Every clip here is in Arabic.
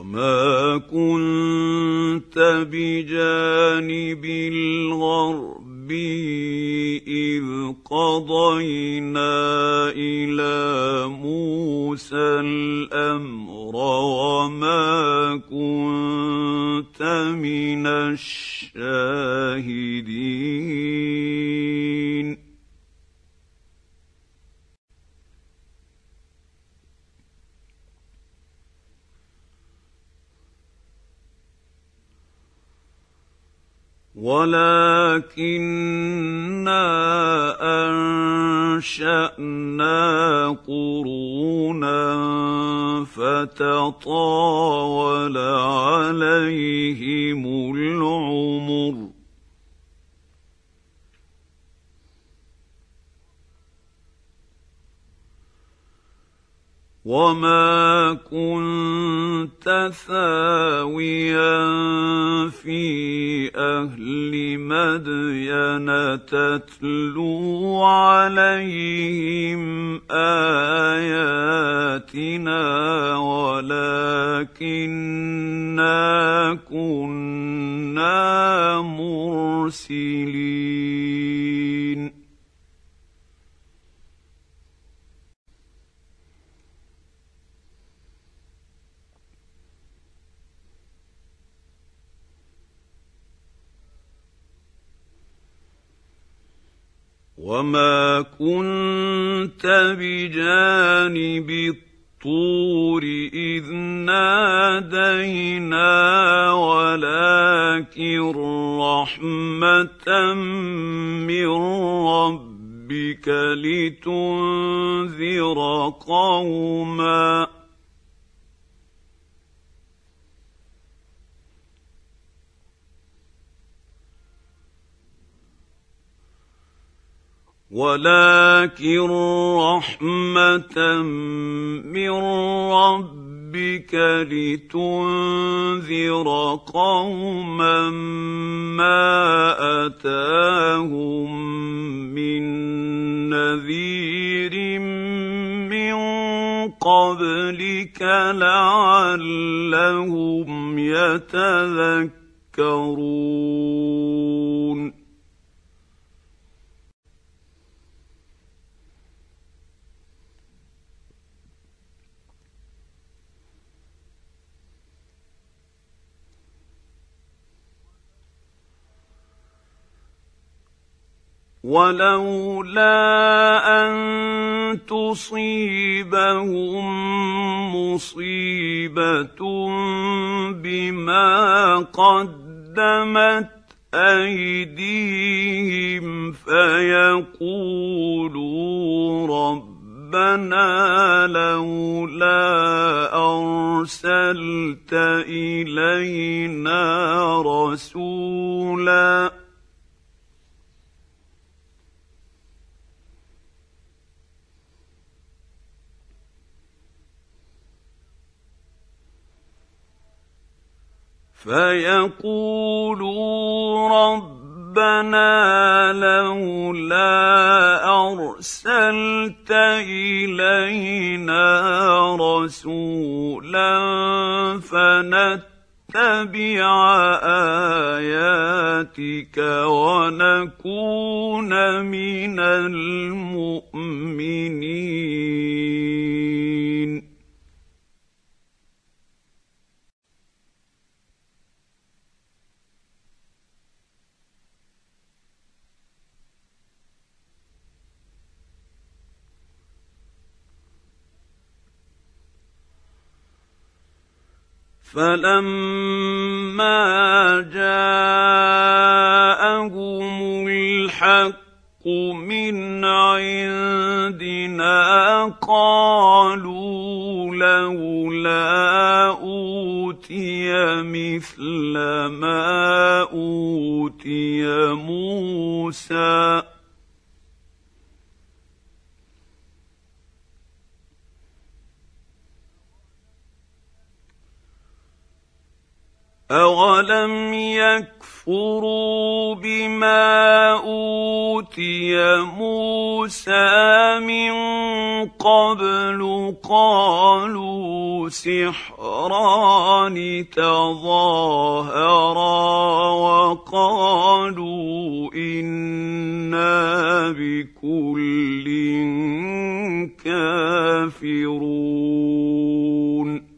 وما كنت بجانب الغربي إذ قضينا إلى موسى الأمر وما كنت من الشاهدين ولكننا أنشأنا قرونا فتطاول عليهم العمر وما كنت ثاويا في أهل مدين تتلو عليهم آياتنا ولكننا كنا مرسلين وما كنت بجانب الطور إذ نادينا ولكن رحمة من ربك لتنذر قوما ولكن رحمة من ربك لتنذر قوما ما أتاهم من نذير من قبلك لعلهم يتذكرون ولولا أن تصيبهم مصيبة بما قدمت أيديهم فيقولوا ربنا لولا أرسلت إلينا رسولا فيقولوا ربنا لولا أرسلت إلينا رسولا فنتبع آياتك ونكون من المؤمنين فلما جاءهم الحق من عندنا قالوا لولا أوتي مثل ما أوتي موسى أولم يكفروا بما أوتي موسى من قبل قالوا سحران الشيطان تظاهرا وقالوا إنا بكل كافرون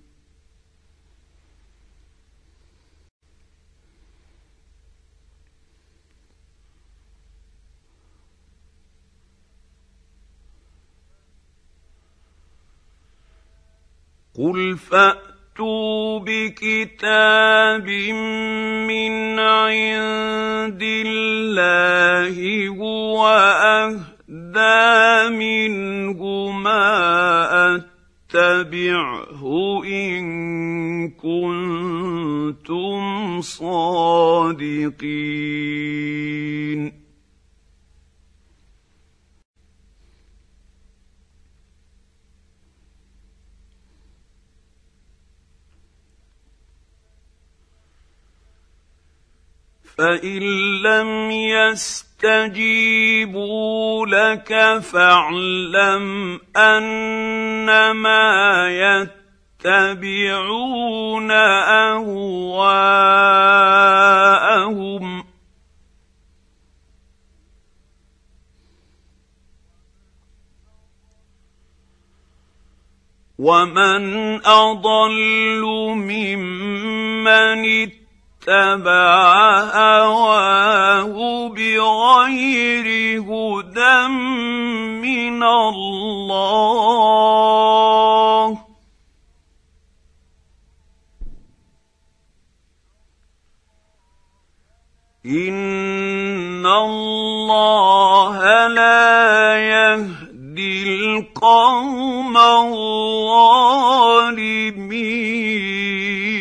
قل فأتوا بكتاب من عند الله هو أهدى منهما أتبعه إن كنتم صادقين فإن لم يستجيبوا لك فاعلم أنما يتبعون أهواءهم ومن أضل ممن اتبع هواه بغير هدى من الله إن الله لا يهدي القوم الظالمين